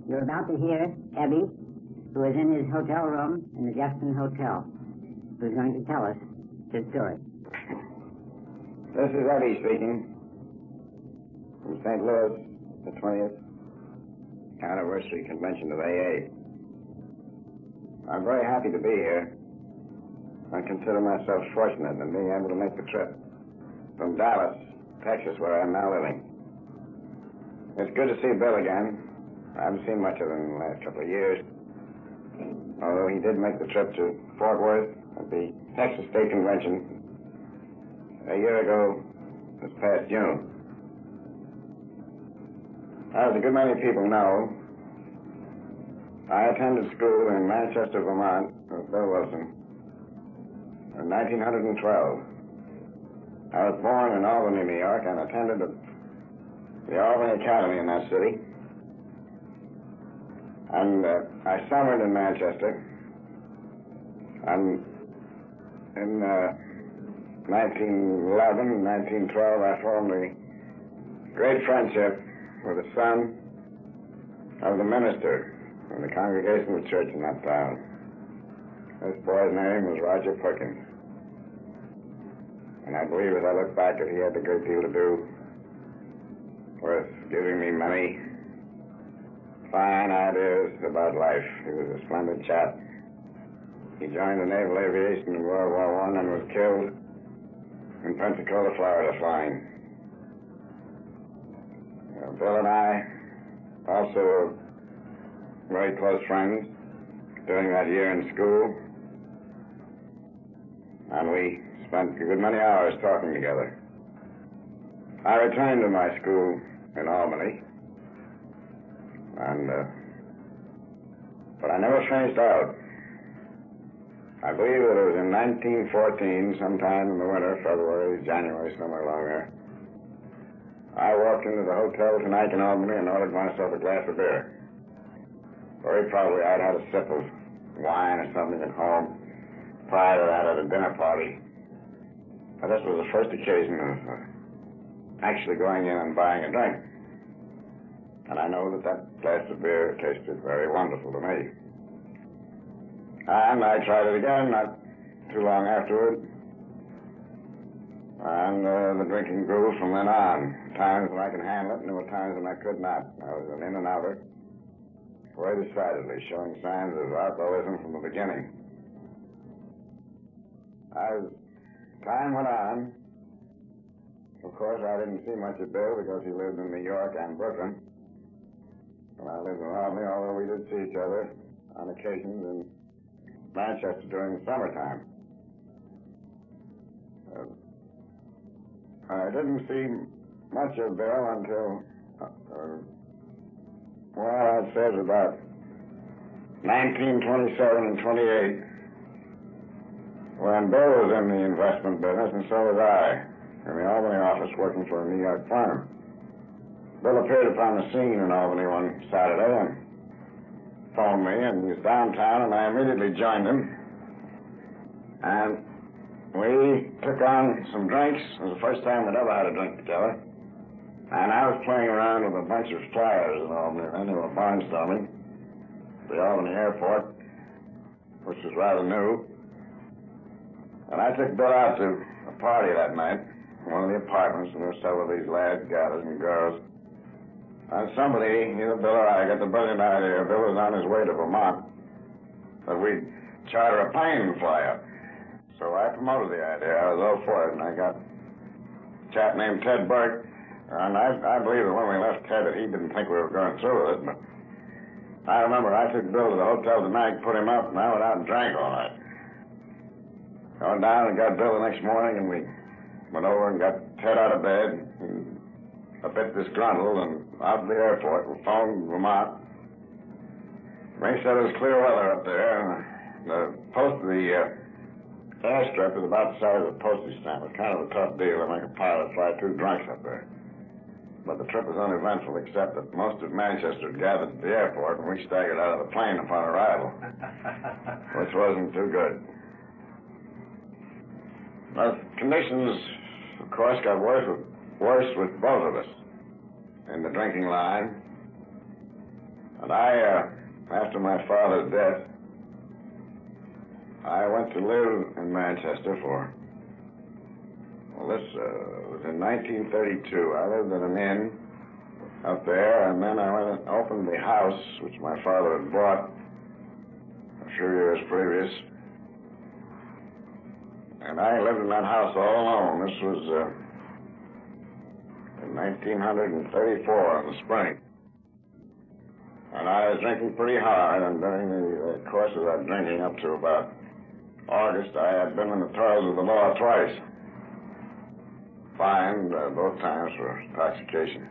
You're about to hear Ebby, who is in his hotel room in the Jefferson Hotel, who's going to tell us his story. This is Ebby speaking from St. Louis, the 20th Anniversary Convention of AA. I'm very happy to be here. I consider myself fortunate in being able to make the trip from Dallas, Texas, where I'm now living. It's good to see Bill again. I haven't seen much of him in the last couple of years, although he did make the trip to Fort Worth at the Texas State Convention a year ago this past June. As a good many people know, I attended school in Manchester, Vermont with Bill Wilson in 1912. I was born in Albany, New York, and attended the Albany Academy in that city. And I summered in Manchester. And in 1911, 1912, I formed a great friendship with the son of the minister of the Congregational Church in that town. This boy's name was Roger Perkins. And I believe as I look back that he had a great deal to do with giving me many fine ideas about life. He was a splendid chap. He joined the Naval Aviation in World War I and was killed in Pensacola, Florida, flying. Bill and I also were very close friends during that year in school, and we spent a good many hours talking together. I returned to my school in Albany, but I never finished out. I believe that it was in 1914, sometime in the winter, February, January, somewhere along there, I walked into the hotel tonight in Albany and ordered myself a glass of beer. Very probably I'd had a sip of wine or something at home prior to that at a dinner party. But this was the first occasion of actually going in and buying a drink. And I know that that glass of beer tasted very wonderful to me. And I tried it again not too long afterward. And the drinking grew from then on. Times when I could handle it, and there were times when I could not. I was an in and outer, very decidedly, showing signs of alcoholism from the beginning. As time went on, of course, I didn't see much of Bill because he lived in New York and Brooklyn. And I lived in Albany, although we did see each other on occasions in Manchester during the summertime. I didn't see much of Bill until, I'd say it was about 1927 and 28, when Bill was in the investment business, and so was I, in the Albany office working for a New York firm. Bill appeared upon the scene in Albany one Saturday and phoned me, and he was downtown, and I immediately joined him. And we took on some drinks. It was the first time we'd ever had a drink together. And I was playing around with a bunch of flyers in Albany, and they were barnstorming the Albany airport, which was rather new. And I took Bill out to a party that night in one of the apartments, and there were several of these lads gathered and girls. And somebody, either Bill or I, got the brilliant idea. Bill was on his way to Vermont, that we'd charter a plane and fly up. So I promoted the idea. I was all for it, and I got a chap named Ted Burke. And I believe that when we left Ted that he didn't think we were going through with it, but I remember I took Bill to the hotel tonight, put him up, and I went out and drank all night. Went down and got Bill the next morning, and we went over and got Ted out of bed, and a bit disgruntled, and out to the airport. We phoned Vermont. They said it was clear weather up there. The airstrip is about the size of a postage stamp. It's kind of a tough deal to make a pilot fly two drunks up there. But the trip was uneventful, except that most of Manchester had gathered at the airport, and we staggered out of the plane upon arrival, which wasn't too good. The conditions, of course, got worse with both of us in the drinking line. And after my father's death, I went to live in Manchester this was in 1932. I lived at an inn up there, and then I went and opened the house which my father had bought a few years previous. And I lived in that house all alone. This was in 1934 in the spring. And I was drinking pretty hard, and during the course of that drinking up to about August, I had been in the toils of the law twice. Fined both times for intoxication.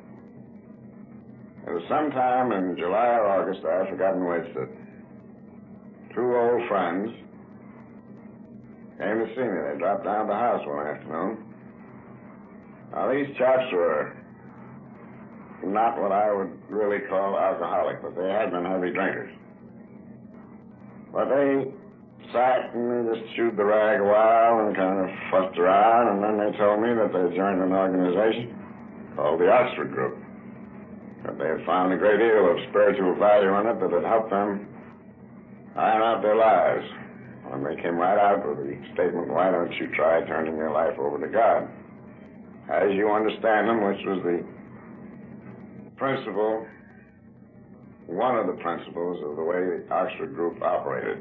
It was sometime in July or August, I have forgotten which, that two old friends came to see me. They dropped down to the house one afternoon. Now, these chaps were not what I would really call alcoholic, but they had been heavy drinkers. But they sat and they just chewed the rag a while and kind of fussed around, and then they told me that they joined an organization called the Oxford Group, that they had found a great deal of spiritual value in it that had helped them iron out their lives. And they came right out with the statement, why don't you try turning your life over to God? As you understand them, which was the principle, one of the principles of the way the Oxford Group operated.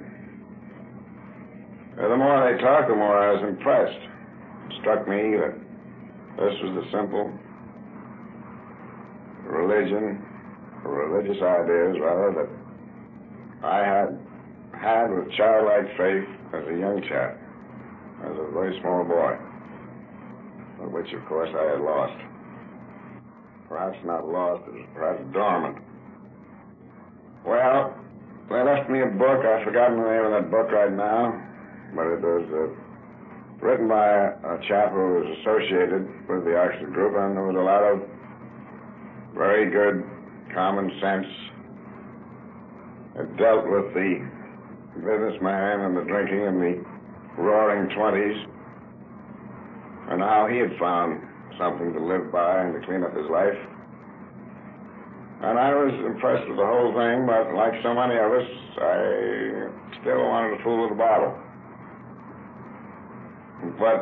The more they talked, the more I was impressed. It struck me that this was the simple religious ideas, rather, that I had with childlike faith as a young chap, as a very small boy, but which, of course, I had lost. Perhaps not lost, it was perhaps dormant. Well, they left me a book. I've forgotten the name of that book right now, but it was written by a chap who was associated with the Oxford Group, and there was a lot of very good common sense. It dealt with the businessman and the drinking and the roaring 20s, and how he had found something to live by and to clean up his life. And I was impressed with the whole thing, but like so many of us, I still wanted to fool with the bottle. But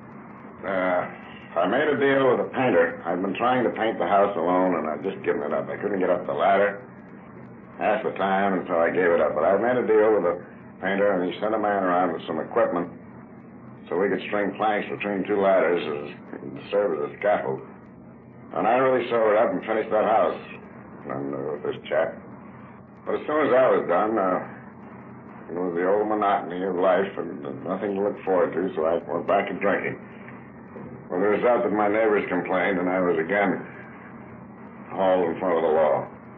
I made a deal with a painter. I'd been trying to paint the house alone, and I'd just given it up. I couldn't get up the ladder half the time, and so I gave it up. But I made a deal with a painter, and he sent a man around with some equipment so we could string planks between two ladders to serve as a scaffold. And I really sobered up and finished that house with this chap. But as soon as I was done, it was the old monotony of life and nothing to look forward to, so I went back to drinking. With the result that my neighbors complained, and I was again hauled in front of the law.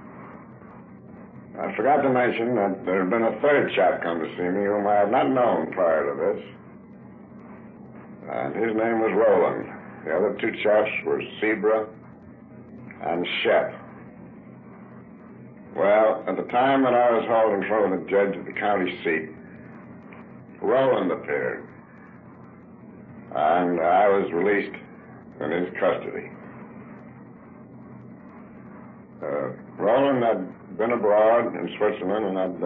I forgot to mention that there had been a third chap come to see me whom I had not known prior to this. And his name was Roland. The other two chaps were Zebra and Shep. Well, at the time that I was hauled in front of the judge at the county seat, Roland appeared, and I was released in his custody. Roland had been abroad in Switzerland and had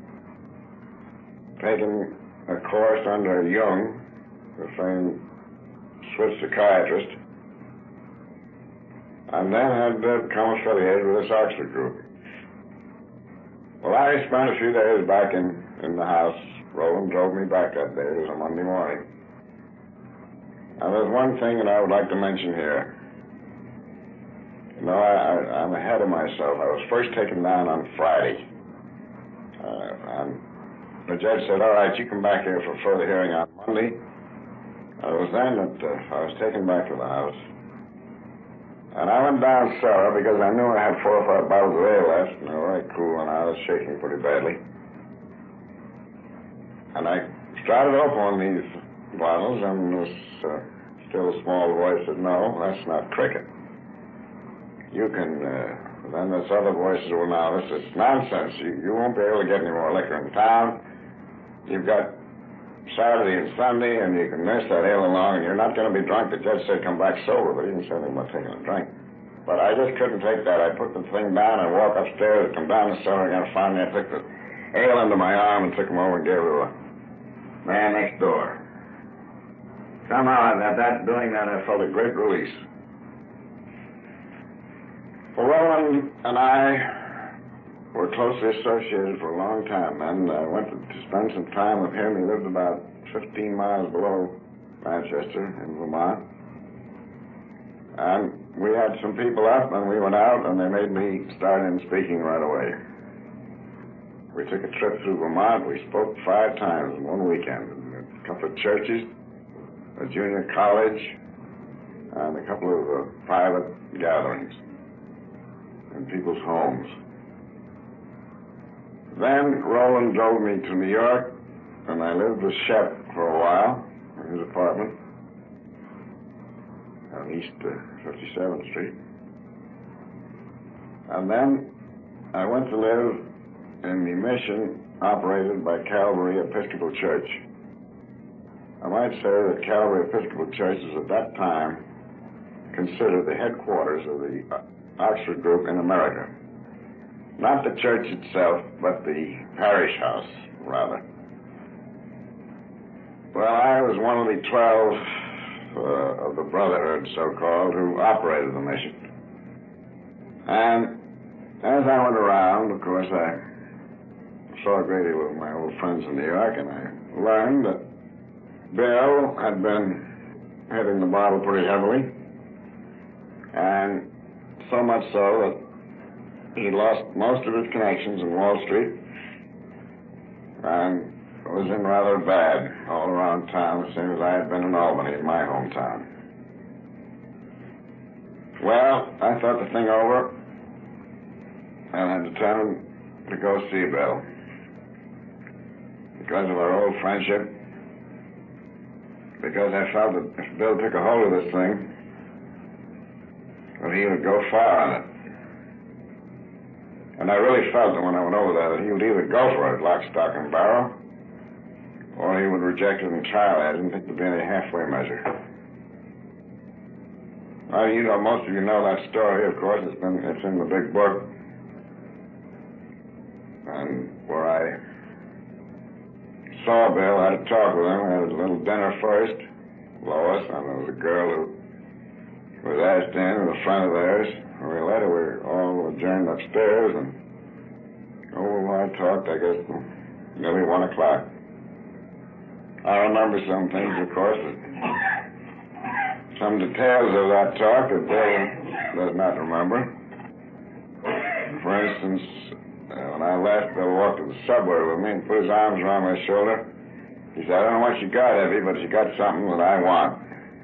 taken a course under Jung, the famed Swiss psychiatrist, and then had become affiliated with this Oxford Group. Well, I spent a few days back in the house. Roland drove me back that day. It was a Monday morning. Now, there's one thing that I would like to mention here. You know, I'm ahead of myself. I was first taken down on Friday. And the judge said, all right, you come back here for further hearing on Monday. And it was then that I was taken back to the house. And I went down cellar because I knew I had 4 or 5 bottles of ale left, and they were very cool, and I was shaking pretty badly. And I started to open one of these bottles, and this still small voice said, no, that's not cricket. You can, then this other voice said, well, now, this is nonsense. You won't be able to get any more liquor in town. You've got Saturday and Sunday, and you can nurse that ale along, and you're not going to be drunk. The judge said come back sober, but he didn't say anything about taking a drink. But I just couldn't take that. I put the thing down and walk upstairs and come down the cellar again. Finally, I took the ale into my arm and took him over and gave it to the man next door. Somehow, at that, doing that, I felt a great release. Well, Roland and I were closely associated for a long time, and I went to spend some time with him. He lived about 15 miles below Manchester in Vermont. And we had some people up, and we went out, and they made me start in speaking right away. We took a trip through Vermont. We spoke 5 times in one weekend. A couple of churches, a junior college, and a couple of private gatherings in people's homes. Then Roland drove me to New York, and I lived with Shep for a while in his apartment on East 57th Street. And then I went to live in the mission operated by Calvary Episcopal Church. I might say that Calvary Episcopal Church is at that time considered the headquarters of the Oxford Group in America. Not the church itself, but the parish house, rather. Well, I was one of the 12 of the Brotherhood, so-called, who operated the mission. And as I went around, of course, I saw a great deal of my old friends in New York, and I learned that Bill had been hitting the bottle pretty heavily, and so much so that he lost most of his connections in Wall Street and was in rather bad all around town, the same as I had been in Albany, my hometown. Well, I thought the thing over, and I determined to go see Bill. Because of our old friendship, because I felt that if Bill took a hold of this thing, that he would go far on it. And I really felt that when I went over there that he would either go for it, lock, stock, and barrel, or he would reject it entirely. I didn't think there'd be any halfway measure. Well, you know, most of you know that story, of course. It's in the big book. And where I saw Bill, had a talk with him. We had a little dinner first, Lois, and there was a girl who was asked in the front of theirs. Later, we all adjourned upstairs, and I talked, I guess, till nearly 1 o'clock. I remember some things, of course, some details of that talk that Bill does not remember. For instance, when I left, Bill walked to the subway with me and put his arms around my shoulder. He said, "I don't know what you got, Effie, but you got something that I want."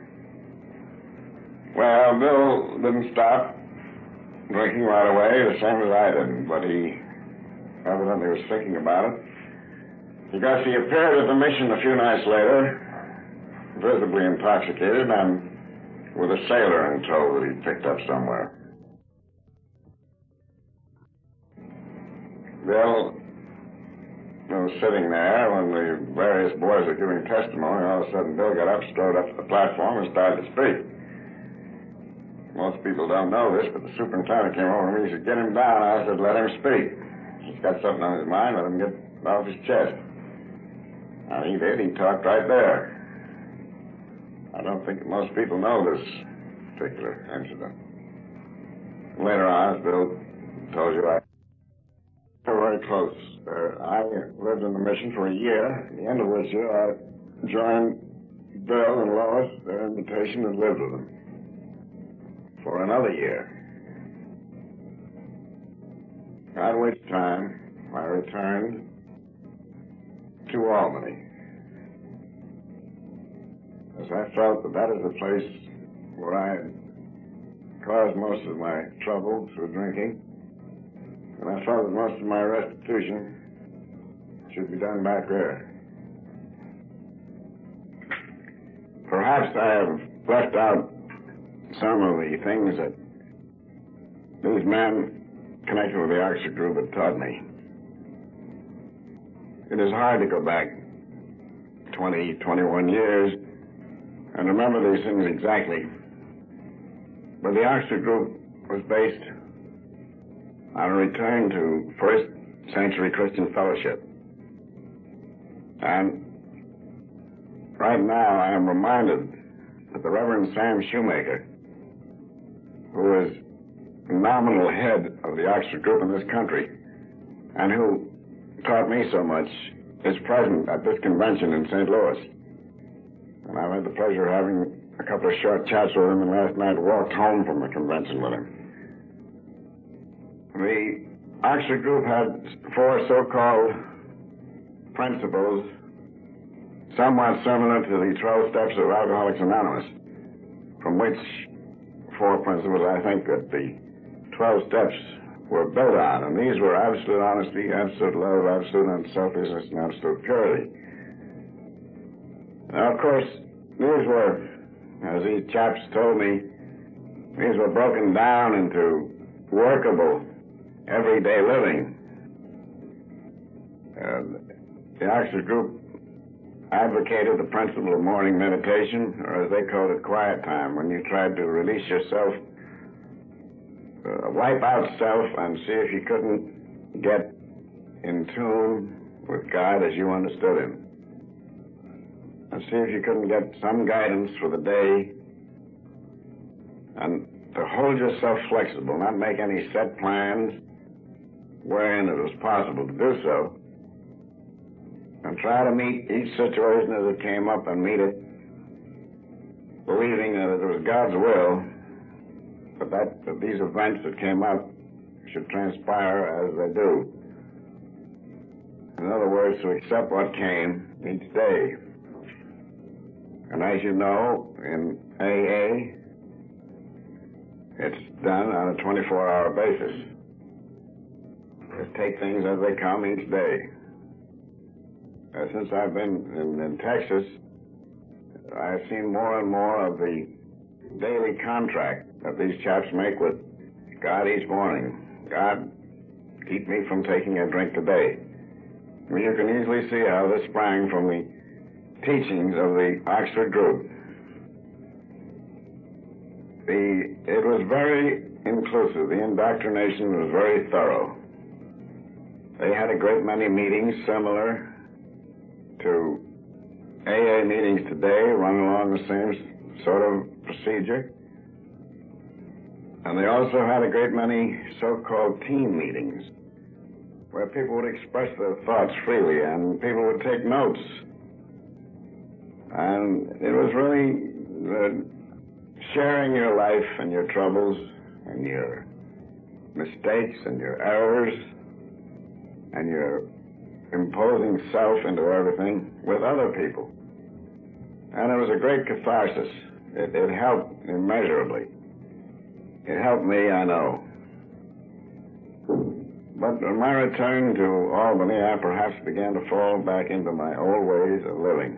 Well, Bill didn't stop drinking right away, the same as I didn't, but he evidently was thinking about it. Because he appeared at the mission a few nights later, visibly intoxicated and with a sailor in tow that he picked up somewhere. Bill was sitting there when the various boys were giving testimony. All of a sudden, Bill got up, strode up to the platform, and started to speak. Most people don't know this, but the superintendent came over to me. He said, "Get him down." I said, "Let him speak. He's got something on his mind. Let him get it off his chest." And he did. He talked right there. I don't think most people know this particular incident. Later on, as Bill told you, I were very close. I lived in the mission for a year, at the end of which year I joined Bill and Lois, their invitation, and lived with them for another year. At which time I returned to Albany, as I felt that that is the place where I had caused most of my trouble through drinking, and I felt that most of my restitution should be done back there. Perhaps I have left out some of the things that these men connected with the Oxford Group had taught me. It is hard to go back 20, 21 years and remember these things exactly. But the Oxford Group was based on a return to First Century Christian Fellowship. And right now I am reminded that the Reverend Sam Shoemaker, who is nominal head of the Oxford group in this country and who taught me so much, is present at this convention in St. Louis. And I've had the pleasure of having a couple of short chats with him, and last night walked home from the convention with him. The Oxford group had 4 so-called principles somewhat similar to the 12 steps of Alcoholics Anonymous, from which 4 principles I think that the 12 steps were built on, and these were absolute honesty, absolute love, absolute unselfishness, and absolute purity. Now, of course, these were, as these chaps told me, these were broken down into workable, everyday living. The Oxford group advocated the principle of morning meditation, or as they called it, quiet time, when you tried to release yourself, wipe out self, and see if you couldn't get in tune with God as you understood Him. And see if you couldn't get some guidance for the day, and to hold yourself flexible, not make any set plans wherein it was possible to do so, and try to meet each situation as it came up and meet it, believing that it was God's will, but that these events that came up should transpire as they do. In other words, to accept what came each day. And as you know, in AA, it's done on a 24-hour basis. Just take things as they come each day. Since I've been in Texas, I've seen more and more of the daily contract that these chaps make with God each morning. God, keep me from taking a drink today. Well, you can easily see how this sprang from the teachings of the Oxford group. It was very inclusive. The indoctrination was very thorough. They had a great many meetings similar to AA meetings today, run along the same sort of procedure. And they also had a great many so-called team meetings where people would express their thoughts freely and people would take notes. And it was really sharing your life and your troubles and your mistakes and your errors and your imposing self into everything with other people. And it was a great catharsis. It helped immeasurably. It helped me, I know. But on my return to Albany, I perhaps began to fall back into my old ways of living.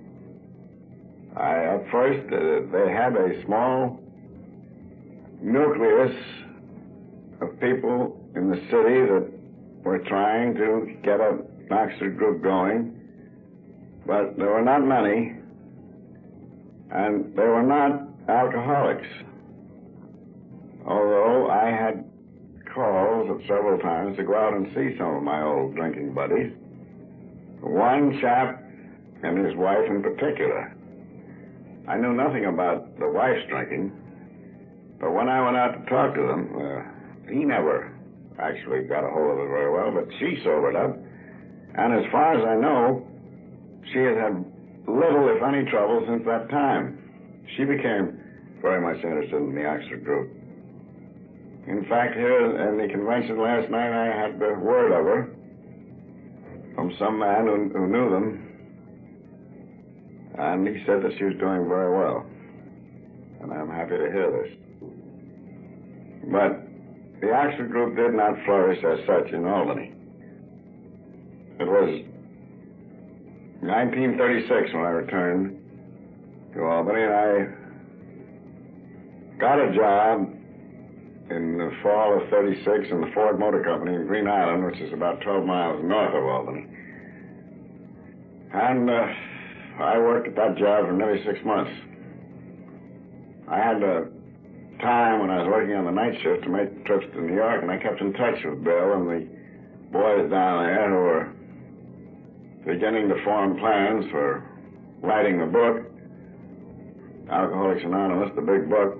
At first, they had a small nucleus of people in the city that were trying to get an Oxford group going, but there were not many, and they were not alcoholics. Although I had calls at several times to go out and see some of my old drinking buddies. One chap and his wife in particular. I knew nothing about the wife's drinking, but when I went out to talk to them, he never actually got a hold of it very well, but she sobered up. And as far as I know, she has had little, if any, trouble since that time. She became very much interested in the Oxford group. In fact, here in the convention last night, I had the word of her from some man who knew them, and he said that she was doing very well. And I'm happy to hear this. But the Oxford group did not flourish as such in Albany. It was 1936 when I returned to Albany, and I got a job in the fall of 36 in the Ford Motor Company in Green Island, which is about 12 miles north of Albany. And I worked at that job for nearly 6 months. I had to time when I was working on the night shift to make trips to New York, and I kept in touch with Bill and the boys down there who were beginning to form plans for writing the book, Alcoholics Anonymous, the big book.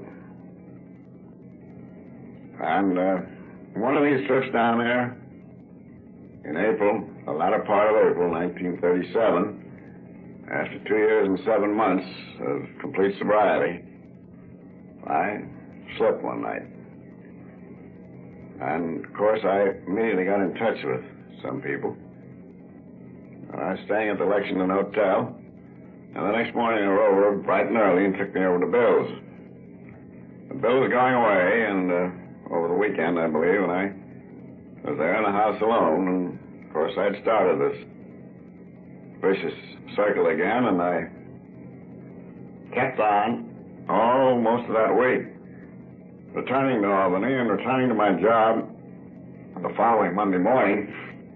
And one of these trips down there in April, the latter part of April 1937, after 2 years and 7 months of complete sobriety, I slipped one night. And, of course, I immediately got in touch with some people. And I was staying at the Lexington Hotel, and the next morning I rode over bright and early and took me over to Bill's. Bill was going away, and over the weekend, I believe, and I was there in the house alone, and, of course, I'd started this vicious circle again, and I kept on most of that week, returning to Albany and returning to my job the following Monday morning,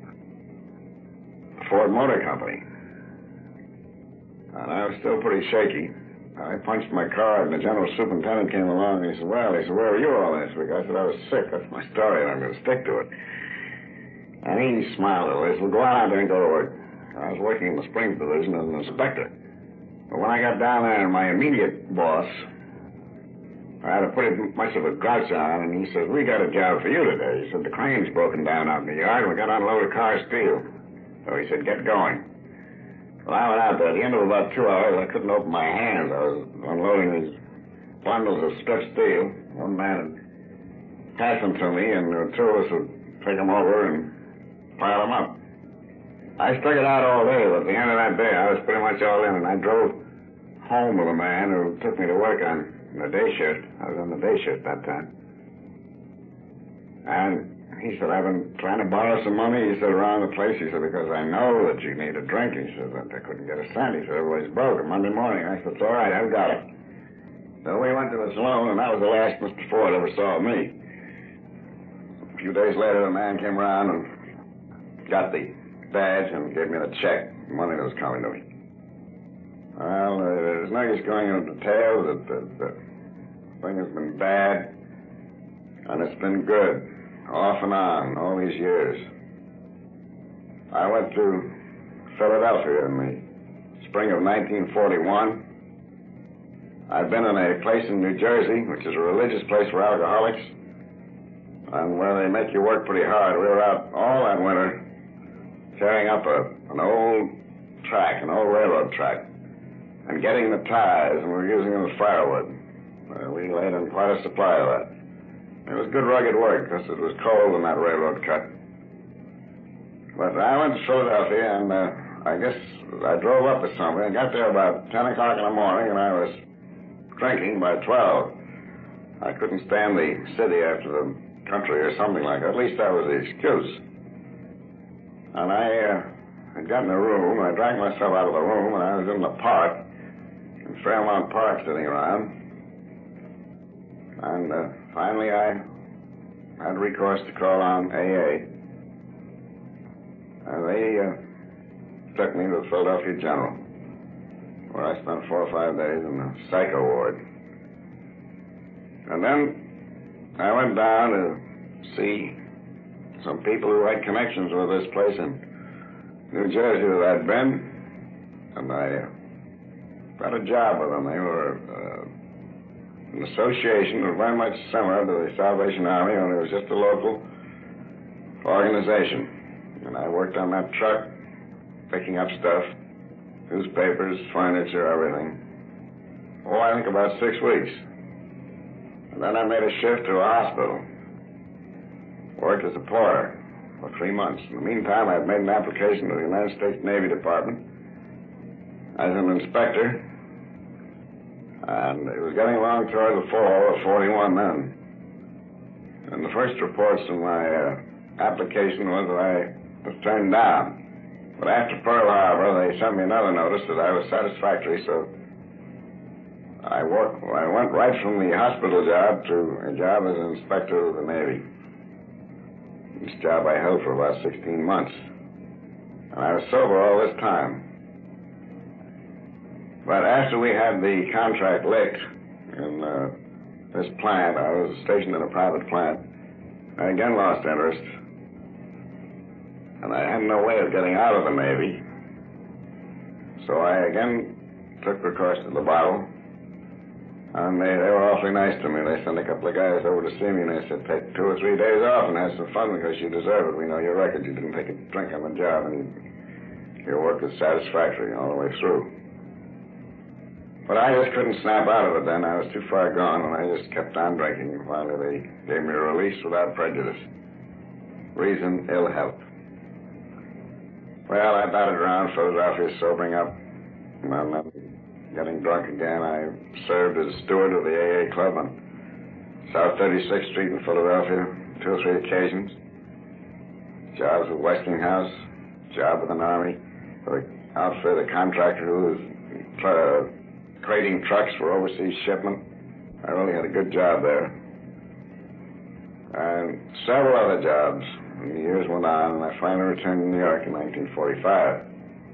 the Ford Motor Company. And I was still pretty shaky. I punched my card, and the general superintendent came along, and he said, where were you all this week? I said, I was sick. That's my story, and I'm going to stick to it. And he smiled a little. He said, well, go on out there and go to work. I was working in the Springs Division as an inspector. But when I got down there, my immediate boss, I had a pretty much of a grouch on, and he said, we got a job for you today. He said, the crane's broken down out in the yard, and we got to unload a car of steel. So he said, get going. Well, I went out there. At the end of about 2 hours, I couldn't open my hands. I was unloading these bundles of strip steel. One man would pass them to me, and the two of us would take them over and pile them up. I stuck it out all day, but at the end of that day, I was pretty much all in, and I drove home with a man who took me to work on the day shift. I was on the day shift that time. And he said, I've been trying to borrow some money, he said, around the place. He said, because I know that you need a drink. He said, that I couldn't get a cent. He said, everybody's broke. And Monday morning, I said, it's all right, I've got it. So we went to the saloon, and that was the last Mr. Ford ever saw of me. A few days later, the man came around and got the badge and gave me the check, the money that was coming to me. Well, there's no use going into details. The thing has been bad, and it's been good, off and on, all these years. I went to Philadelphia in the spring of 1941. I'd been in a place in New Jersey, which is a religious place for alcoholics, and where they make you work pretty hard. We were out all that winter tearing up an old track, an old railroad track, and getting the ties, and we were using them as firewood. We laid in quite a supply of that. It was good rugged work, because it was cold in that railroad cut. But I went to Philadelphia, and I guess I drove up or something, and got there about 10 o'clock in the morning, and I was drinking by 12. I couldn't stand the city after the country or something like that. At least that was the excuse. And I had gotten a room. I dragged myself out of the room, and I was in the park, in Fairmount Park, sitting around. And finally I had recourse to call on AA. And they took me to the Philadelphia General, where I spent 4 or 5 days in the psycho ward. And then I went down to see some people who had connections with this place in New Jersey that I'd been, and I got a job with them. They were an association that was very much similar to the Salvation Army, and it was just a local organization. And I worked on that truck, picking up stuff, newspapers, furniture, everything. Oh, I think about 6 weeks. And then I made a shift to a hospital. Worked as a porter for 3 months. In the meantime, I had made an application to the United States Navy Department as an inspector, and it was getting along toward the fall of 41 then. And the first reports in my application was that I was turned down. But after Pearl Harbor, they sent me another notice that I was satisfactory, so I went right from the hospital job to a job as an inspector of the Navy. This job I held for about 16 months. And I was sober all this time. But after we had the contract licked in this plant, I was stationed in a private plant, I again lost interest. And I had no way of getting out of the Navy. So I again took recourse to the bottle. And they were awfully nice to me. They sent a couple of guys over to see me, and they said, take 2 or 3 days off and have some fun because you deserve it. We know your record. You didn't take a drink on the job, and your work was satisfactory all the way through. But I just couldn't snap out of it then. I was too far gone, and I just kept on drinking. And finally, they gave me a release without prejudice. Reason, ill health. Well, I batted around Philadelphia, sobering up. And then getting drunk again, I served as steward of the AA club on South 36th Street in Philadelphia, 2 or 3 occasions. Jobs with Westinghouse, job with an Army, for the outfit, a contractor who was crating trucks for overseas shipment. I really had a good job there. And several other jobs. And the years went on, and I finally returned to New York in 1945.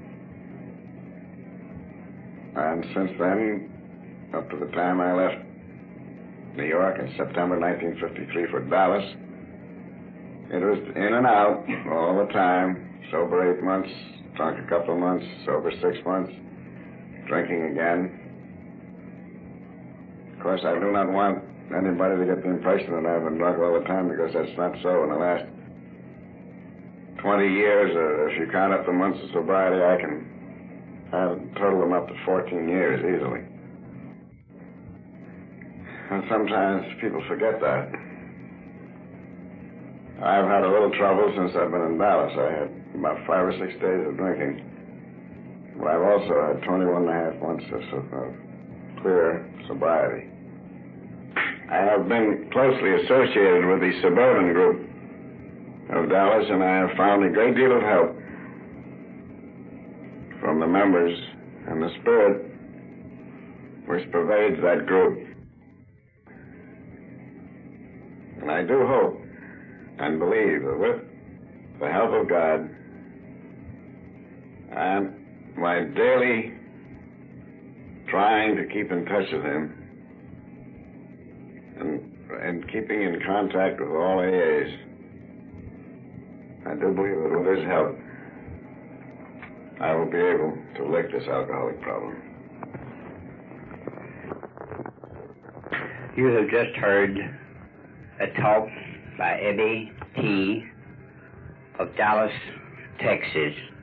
And since then, up to the time I left New York in September 1953 for Dallas, it was in and out all the time. Sober 8 months, drunk a couple of months, sober 6 months, drinking again. Of course, I do not want anybody to get the impression that I've been drunk all the time, because that's not so. In the last 20 years, if you count up the months of sobriety, I can total them up to 14 years easily. And sometimes people forget that. I've had a little trouble since I've been in Dallas. I had about 5 or 6 days of drinking. But I've also had 21 and a half months of clear sobriety. I have been closely associated with the suburban group of Dallas, and I have found a great deal of help from the members and the spirit which pervades that group. And I do hope and believe that with the help of God and my daily trying to keep in touch with Him and keeping in contact with all AAs, I do believe that with His help, I will be able to lick this alcoholic problem. You have just heard a talk by Eddie T. of Dallas, Texas.